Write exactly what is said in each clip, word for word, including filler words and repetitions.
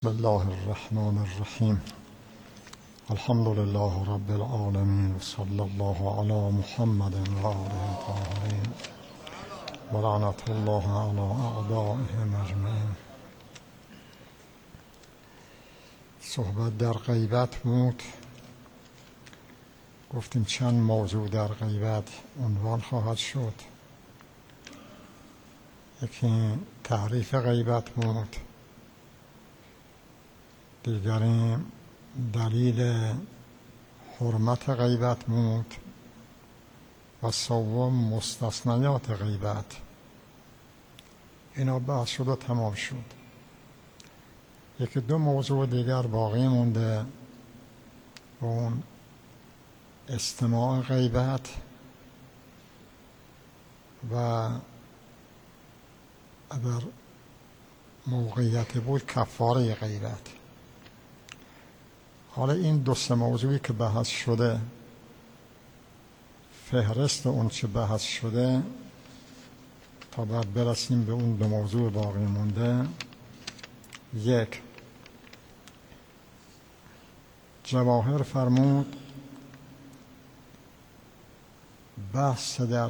بسم الله الرحمن الرحیم. الحمد لله رب العالمین و صلی الله علی محمد و آله الطاهرین و لعنت الله علی اعدائهم اجمعین. صحبت در غیبت بود. گفتیم چند موضوع در غیبت عنوان خواهد شد. یکی تعریف غیبت بود، دیگری دلیل حرمت غیبت بود و سوم مستثنیات غیبت. اینا بحث شد و تمام شد. یکی دو موضوع دیگر باقی مونده و اون استماع غیبت و اگر موقعیت بود کفاره غیبت. حالا این دو سه موضوعی که بحث شده، فهرست اون چه بحث شده تا بعد برسیم به اون دو موضوع باقی مونده. یک، جواهر فرمود بحث در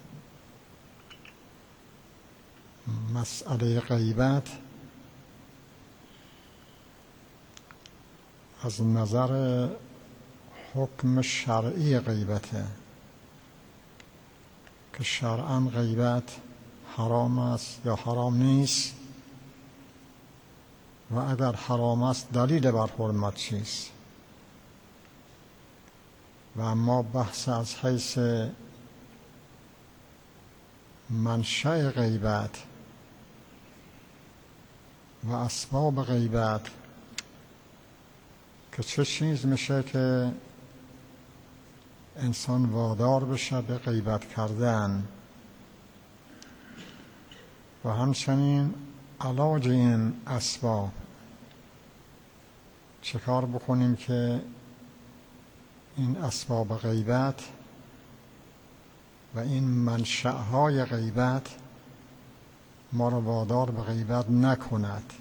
مسئله غیبت از نظر حکم شرعی غیبته که شرعاً غیبت حرام است یا حرام نیست و اگر حرام است دلیل بر حرمت چیست. و اما بحث از حیث منشأ غیبت و اسباب غیبت که چه چیز میشه که انسان وادار بشه به غیبت کردن و همچنین علاج این اسباب، چه کار بکنیم که این اسباب غیبت و این منشأهای غیبت ما را وادار به غیبت نکند.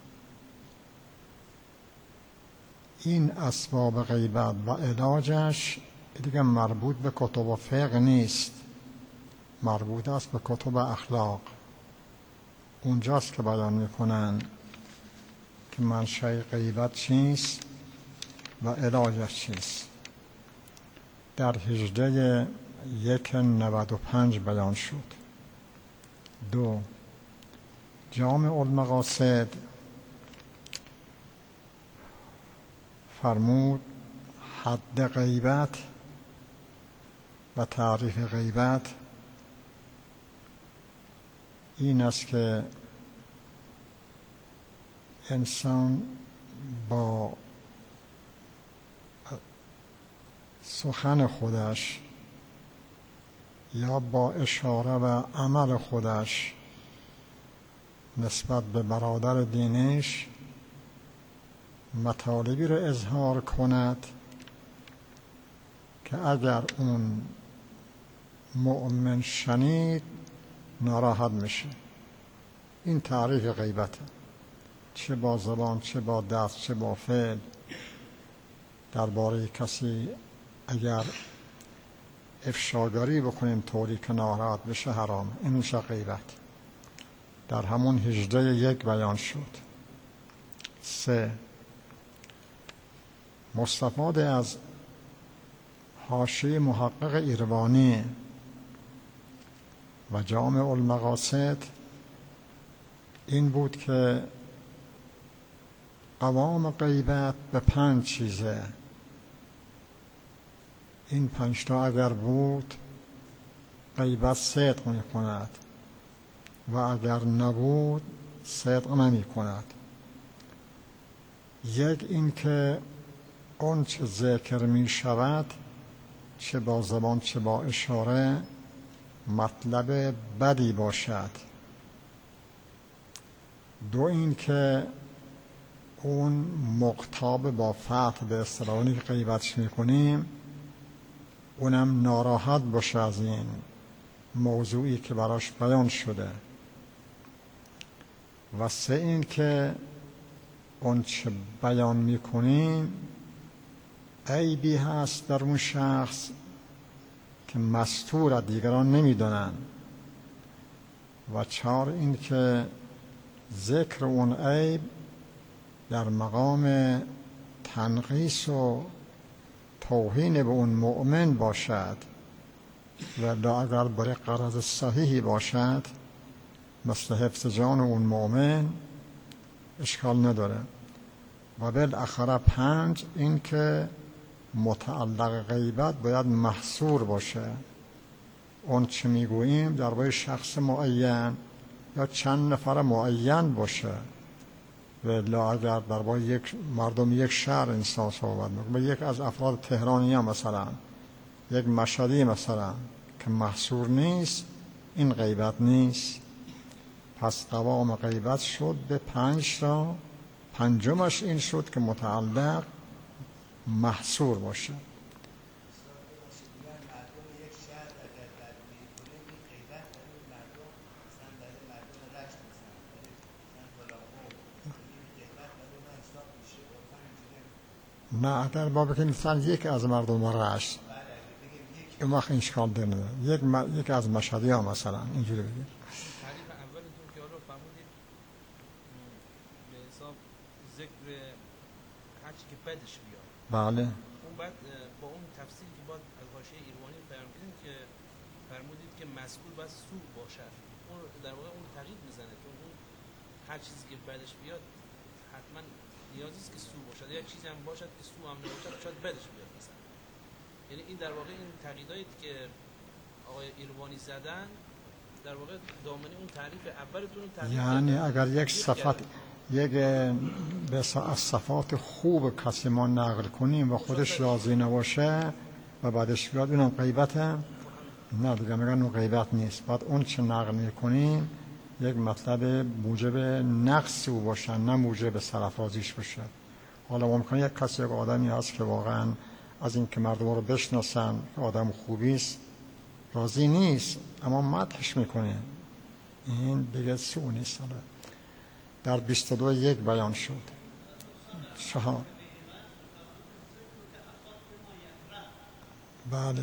این اسباب غیبت و علاجش دیگه مربوط به کتب فقه نیست، مربوط است به کتب اخلاق. اونجاست که بیان میکنن که منشأ غیبت چیست و علاجش چیست. در هجده یک نود و پنج بیان شد. دو، جامع المقاصد فرمود حد غیبت و تعریف غیبت این است که انسان با سخن خودش یا با اشاره و عمل خودش نسبت به برادر دینش مطالبی را اظهار کند که اگر اون مؤمن شنید ناراحت میشه. این تعریف غیبته، چه با زبان، چه با دست، چه با فعل. درباره کسی اگر افشاگری بکنیم طوری که ناراحت بشه حرام. این میشه غیبت. در همون هجده یک بیان شد. سه، مستفاده از حاشیه محقق ایروانی و جامع المقاصد این بود که قوام غیبت به پنج چیزه. این پنج تا اگر بود غیبت صدق می کند و اگر نبود صدق نمی کند. یک، این که اون چه ذکر می شود چه با زبان چه با اشاره مطلب بدی باشد. دو، این که اون مقتاب با فتح به اصطلاحی که غیبتش می کنیم اونم ناراحت باشه از این موضوعی که براش بیان شده. و سه، این که اون چه بیان میکنیم عیبی هست در اون شخص که مستور دیگران نمیدونن، و چهار این که ذکر اون عیب در مقام تنقیص و توهین به اون مؤمن باشد، و اگر برای غرض صحیحی باشد مثل حفظ جان اون مؤمن اشکال نداره. و بالاخره پنج این که متعلق غیبت باید محصور باشه. اون چه میگوییم درباره شخص معین یا چند نفر معین باشه، و لا اگر درباره یک مردم یک شهر انسان صحبت میکنه، یک از افراد تهرانی هم مثلا یک مشهدی مثلا که محصور نیست، این غیبت نیست. پس قوام غیبت شد به پنج تا، پنجمش این شد که متعلق محصور باشه. نه اگر با بکنید مثلا یک از مردم رشت این وقت این شکال در نداره، یک, م... یک از مشهدی ها مثلا اینجوری بگید. تعریف اولتون که حالا فرمودید به حساب ذکر هرچی که بدش بیاد، بله اون بعد با اون تفسیر که بعد از حاشیه ایروانی بیان کردیم که فرمودید که مسئول باید سو باشد، اون در واقع اون تغییر میزنه، چون اون هر چیزی که بدش بیاد حتما نیازی است که سو باشد، یا چیزی هم باشد که سو هم نباشد شاید بدش بیاد مثلا. یعنی این در واقع این تقییدایی که آقای ایروانی زدن در واقع دامنه اون تعریف اولتون تعریف، یعنی اگر یک صفت یک به از صفات خوب کسی ما نقل کنیم و خودش راضی نباشه و بعدش بیاد اونم غیبته، نه دیگه میگن اون غیبت نیست. بعد اون چه نقل میکنیم یک مطلب موجب نقص او باشه، نه موجب سرافرازیش باشه. حالا ممکنه یک کسی یک آدمی هست که واقعا از این که مردم رو بشناسن آدم خوبی است راضی نیست، اما مدحش میکنه، این دیگه سو نیست. در بیست و دو یک بیان شد. چهار بله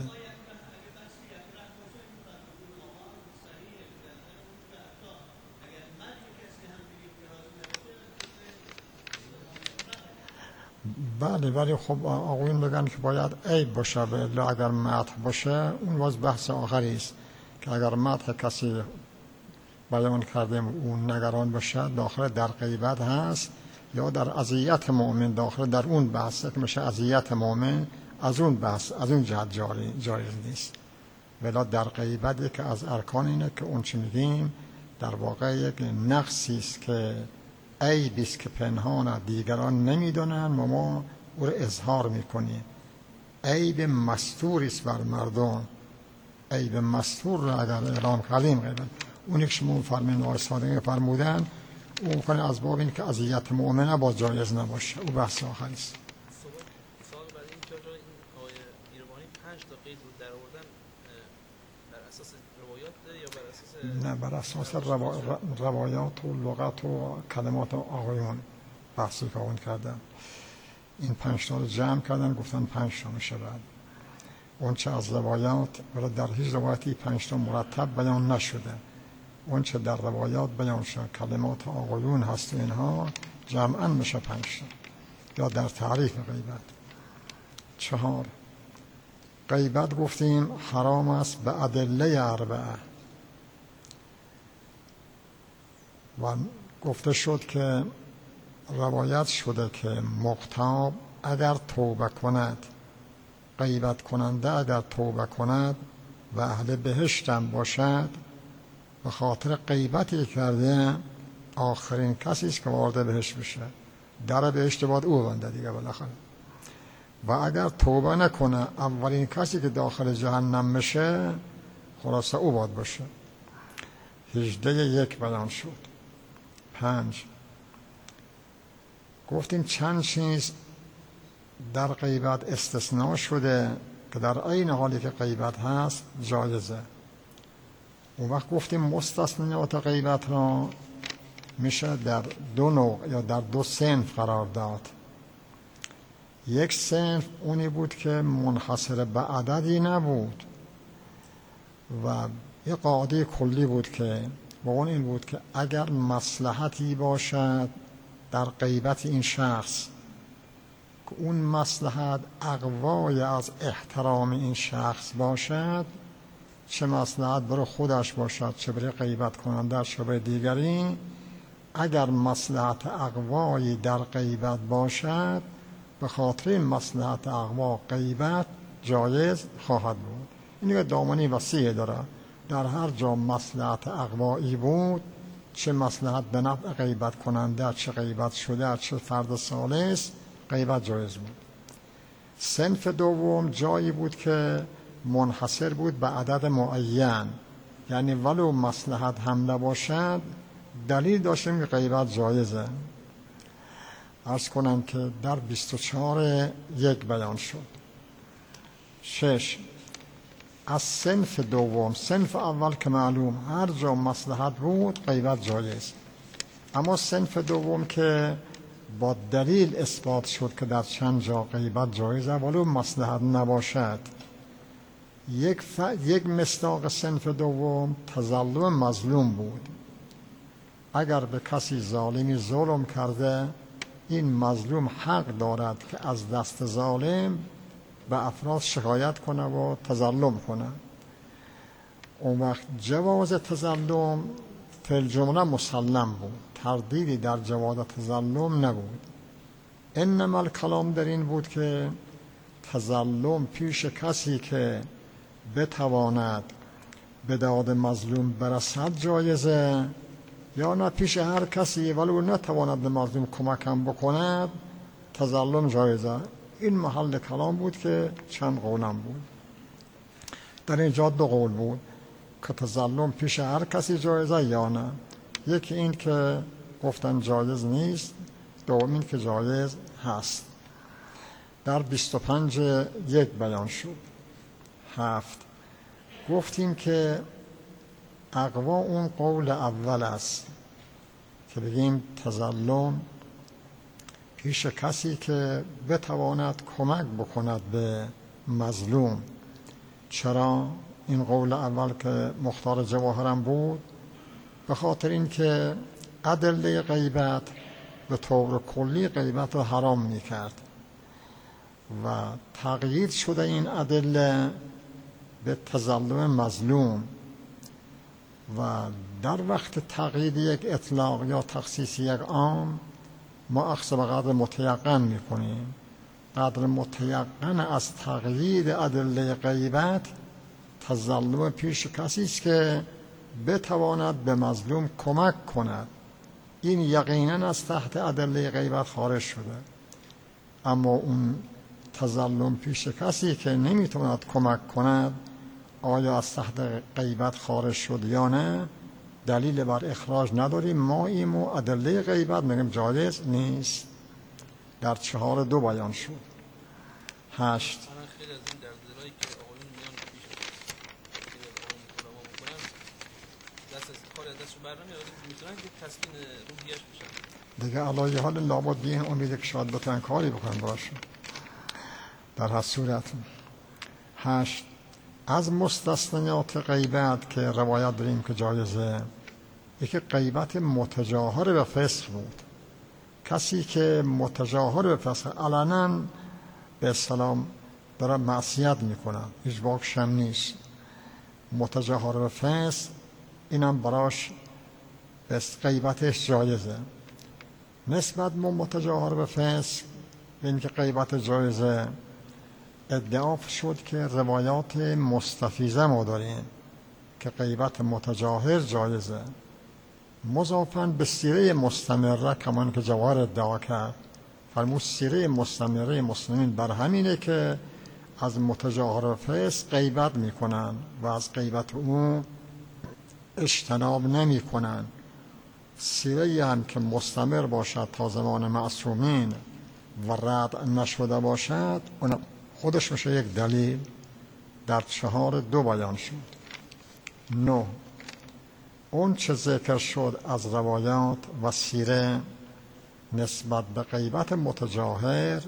بله ولی خب آقایون بگن که باید عیب باشه، الا اگر مدح باشه اون باز بحث آخری است که اگر مدح کسی بیان کردیم اون نگران باشه داخل در غیبت هست، یا در اذیت مؤمن داخل در اون بحث که میشه اذیت مؤمن، از اون بحث از اون جهت جاری جایز نیست. ولی در غیبت که از ارکان اینه که اون چه میگیم در واقع یک نقصی است که عیبی است که پنهان دیگران نمیدونن و ما او رو اظهار میکنیم. عیب مستوری است بر مردم، عیب مستور رو اگر اعلام کردیم غیبت. اون یک شما فرمین آقای صادقی فرمودن اون کنه از باب این که اذیت مؤمنه با جایز نباشه، او بحث آخری است. سوال برای این که این آقای ایروانی پنج تا قید رو در آوردن بر اساس روایات یا بر اساس نه بر اساس روا... روایات و لغت و کلمات آقایون بحثی که اون کردن. این پنج تا رو جمع کردن گفتن پنج تا میشه. بعد اون چه از روایات ولی در هیچ روایتی پنج تا مرتب بیان نشده، اون چه در روایات بیان شد کلمات آقایون هست و اینها جمعاً میشه پنج تا. یا در تعریف غیبت. چهار غیبت گفتیم حرام است به ادله اربعه، و گفته شد که روایت شده که مغتاب اگر توبه کند، غیبت کننده اگر توبه کند و اهل بهشتم باشد به خاطر غیبتی کرده آخرین کسی است که وارد بهشت بشه، در بهشت باید او بنده دیگه بالاخره. و اگر توبه نکنه اولین کسی که داخل جهنم بشه خلاصه او باید باشه. هجده یک بیان شد. پنج گفتیم چند چیز در غیبت استثناء شده که در عین حالی که غیبت هست جایزه. اون وقت گفتیم مستثنیات غیبت را میشه در دو نوع یا در دو صنف قرار داد. یک صنف اونی بود که منحصر به عددی نبود و یک قاعده کلی بود که با اون این بود که اگر مصلحتی باشد در غیبت این شخص که اون مصلحت اقوای از احترام این شخص باشد، چه مصلحت برای خودش باشد چه برای غیبت کنندش چه برای دیگری، اگر مصلحت اقوایی در غیبت باشد به خاطر این مصلحت اقوا غیبت جایز خواهد بود. این که دامنی وسیع داره، در هر جا مصلحت اقوایی بود، چه مصلحت به نفع غیبت کننده چه غیبت شده چه فرد ثالث، غیبت جایز بود. صنف دوم جایی بود که منحصر بود به عدد معین، یعنی ولو مصلحت هم نباشد دلیل داشتیم که غیبت جایزه. عرض کنم که در بیست و چهار یک بیان شد. شش، از صنف دوم، صنف اول که معلوم هر جا مصلحت بود غیبت جایز، اما صنف دوم که با دلیل اثبات شد که در چند جا غیبت جایزه ولو مصلحت نباشد. یک, ف... یک مصداق صنف دوم تظلم مظلوم بود. اگر به کسی ظالمی ظلم کرده، این مظلوم حق دارد که از دست ظالم به افراد شکایت کنه و تظلم کنه. اون وقت جواز تظلم فی الجمله مسلم بود، تردیدی در جواز تظلم نبود. انما الکلام در این بود که تظلم پیش کسی که بتواند به داد مظلوم برسد جایزه، یا نه پیش هر کسی ولو نتواند به مظلوم کمک هم بکند تظلم جایزه. این محل کلام بود که چند قولم بود. در اینجا دو قول بود که تظلم پیش هر کسی جایزه یا نه. یکی این که گفتن جایز نیست، دوم این که جایز هست. در بیست و پنج یک بیان شد. هفت، گفتیم که اقوا اون قول اول است که بگیم تظلم پیش کسی که بتواند کمک بکند به مظلوم. چرا این قول اول که مختار جواهرم بود؟ به خاطر این که ادله غیبت به طور کلی غیبت رو حرام میکرد و تقیید شده این ادله به تظلم مظلوم، و در وقت تقیید یک اطلاق یا تخصیص یک عام ما اخذ به قدر متیقن میکنیم. قدر متیقن از تقیید ادله غیبت تظلم پیش کسی است که بتواند به مظلوم کمک کند. این یقینا از تحت ادله غیبت خارج شده. اما اون تظلم پیش کسی که نمیتواند کمک کند آیا از تحت غیبت خارج شد یا نه؟ دلیل بر اخراج نداریم. ما این و ادله غیبت میگیم جایز نیست. در چهار دو بیان شد. هشت، خیلی از این دردرایی که آقایون میان پیش دست از کار از دستشو برنمیاد میتونن که تسکین روحیش بشن دیگه علایه حال لابد بیه امید که شاید بتونن کاری بکنن باشه. در هر صورت هشت، از مستثنیات غیبت که روایت داریم که جایزه، یکی غیبت متجاهر به فسق بود. کسی که متجاهر به فسق علنا به اسلام داره معصیت میکنه، هیچ باکش هم نیست، متجاهر به فسق، اینم براش بس غیبتش جایزه. نسبت به متجاهر به فسق به اینکه غیبت جایزه ادعا شد که روایات مستفیضه ما داریم که غیبت متجاهر جایزه، مضافاً به سیره مستمره کمان که جواهر ادعا کرد. فرمود سیره مستمره مسلمین بر همینه که از متجاهر فسق غیبت میکنن و از غیبت او اجتناب نمیکنن. سیره هم که مستمر باشد تا زمان معصومین و رد نشده باشد اون خودش میشه یک دلیل. در چهار دو بیان شد. نه، اون چه ذکر شد از روایات و سیره نسبت به غیبت متجاهر،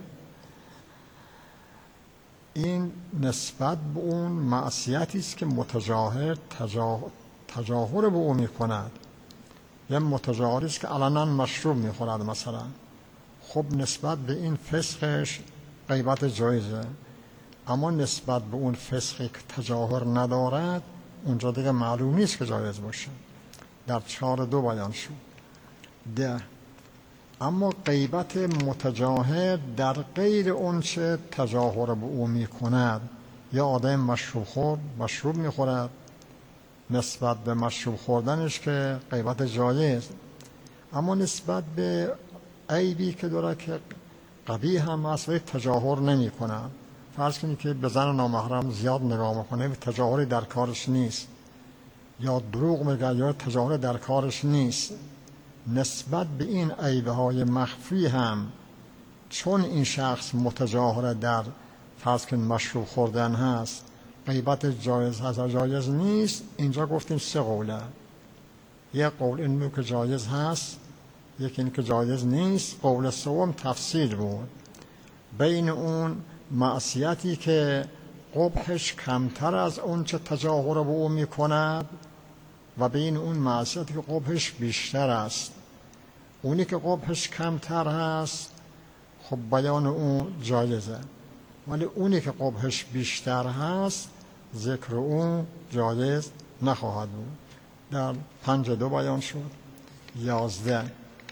این نسبت به اون معصیتی است که متجاهر تجاهر به او می کند. یه متجاهری است که علنا مشروب می خورد مثلا، خب نسبت به این فسقش غیبت جایزه، اما نسبت به اون فسقی که تجاهر ندارد اونجا دیگه معلوم نیست که جایز باشه. در چهار دو بیان شد. ده اما غیبت متجاهر در غیر اون چه تجاهر به او می کند، یا آدم مشروب خور مشروب می خورد، نسبت به مشروب خوردنش که غیبت جایز، اما نسبت به عیبی که داره که قبیح هم هست ولی تجاهر نمی کند. فرض کنید که به زن نامحرم زیاد نگاه میکنه، تجاهری در کارش نیست، یا دروغ میگه یا تجاهر در کارش نیست، نسبت به این عیبهای مخفی هم چون این شخص متجاهر در فرض کن مشروب خوردن هست، غیبت جایز هست و جایز نیست. اینجا گفتیم سه قوله، یک قول این که جایز هست، یکی این که جایز نیست، قول سوم تفصیل بود بین اون معصیتی که قبحش کمتر از اون چه تجاهر به او می کند و بین اون معصیتی که قبحش بیشتر است. اونی که قبحش کمتر هست خب بیان اون جایزه، ولی اونی که قبحش بیشتر هست ذکر اون جایز نخواهد بود. در پنج دو بیان شد. یازده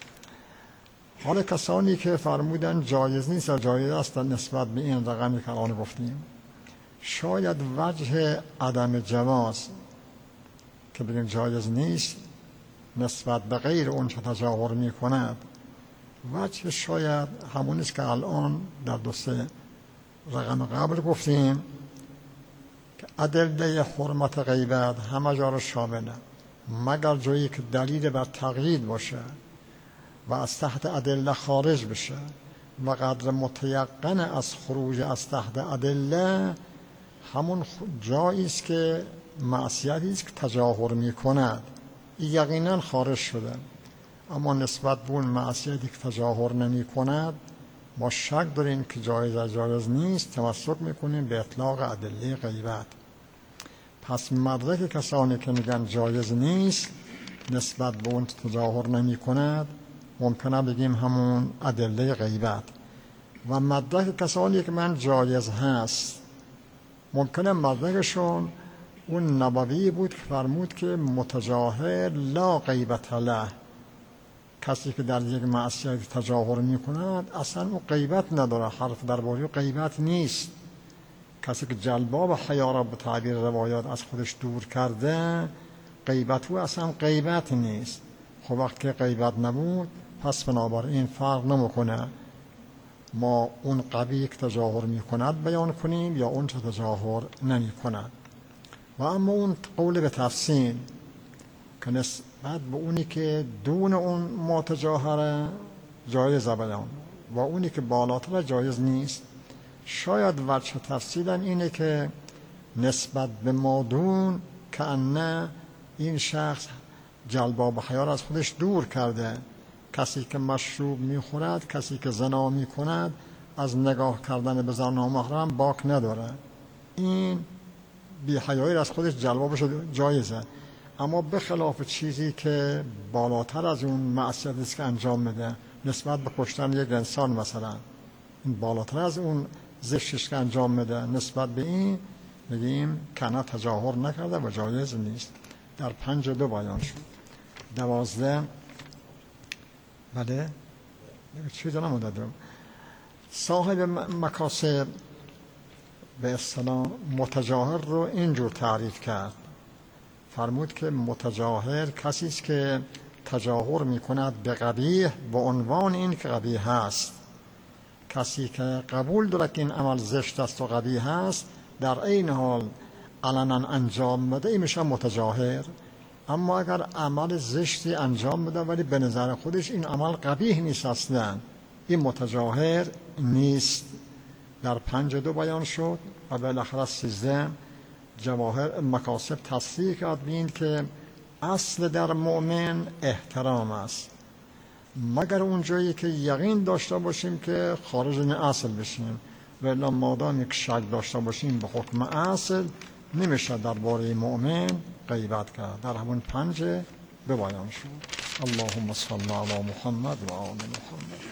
حال کسانی که فرمودن جایز نیست یا جایز است نسبت به این رقمی که آن گفتیم، شاید وجه عدم جواز که بگیم جایز نیست نسبت به غیر اون چه تجاهر می کند، وجه شاید همون است که الان در دو سه رقم قبل گفتیم که ادله حرمت غیبت همه جا را شامله، مگر جایی که دلیل بر تقیید باشه و از تحت ادله خارج بشه و قدر متیقن از خروج از تحت ادله همون جایی است که معصیتی است که تجاهر می کند، این یقینا خارج شده. اما نسبت به اون معصیتی که تجاهر نمی کند ما شک داریم که جایز از جایز نیست، تمسک میکنیم به اطلاق ادله غیبت. پس مدرک کسانی که میگن جایز نیست نسبت به اون تجاهر نمی کند ممکنه بگیم همون ادله غیبت، و مدرک کسانی که من جایز هست ممکنه مدرکشون اون نبوی بود که فرمود که متجاهر لا غیبت له، کسی که در یک معصیت تجاهر می کند اصلا او غیبت نداره، حرف درباره غیبت نیست. کسی که جلباب حیا را به تعبیر روایات از خودش دور کرده غیبت او اصلا غیبت نیست. خب وقتی که غیبت نبود پس بنابراین فرق نمیکنه ما اون قبیح که تجاهر می کند بیان کنیم یا اون چه تجاهر نمی کند. و اما اون قول به تفصیل که نسبت به اونی که دون اون متجاهره جایز بیان و اونی که بالاتر جایز نیست، شاید وجه تفصیلا اینه که نسبت به مادون که انه این شخص جلباب حیا را از خودش دور کرده. کسی که مشروب میخورد، کسی که زنا میکند از نگاه کردن به زن نامحرم باک نداره، این بی حیایی را از خودش جلبابش جایزه. اما به خلاف چیزی که بالاتر از اون معصیت است که انجام میده، نسبت به کشتن یک انسان مثلا، این بالاتر از اون زشتش که انجام میده، نسبت به این میگیم کنه تجاهر نکرده و جایز نیست. در پنج دو بیان شد. دوازده بله چیزی نمونده دارم. صاحب مکاسب به اصطلاح متجاهر رو اینجور تعریف کرد، فرمود که متجاهر کسی است که تجاهر میکند به قبیح به عنوان این که قبیح هست. کسی که قبول دارد که این عمل زشت است و قبیح هست در این حال علنا انجام بده، این میشه متجاهر. اما اگر عمل زشتی انجام بده ولی به نظر خودش این عمل قبیح نیست اصلا، این متجاهر نیست. در پنج دو بیان شد. و بالاخره سیزده جواهر مکاسب تصدیق کرد بین که اصل در مؤمن احترام است، مگر اون جایی که یقین داشته باشیم که خارج این اصل بشیم، ولی مادام یک شک داشته باشیم به حکم اصل نمیشه درباره مؤمن غیبت کرد. در همون پنج به بیان شد. اللهم صل علی محمد و آل محمد.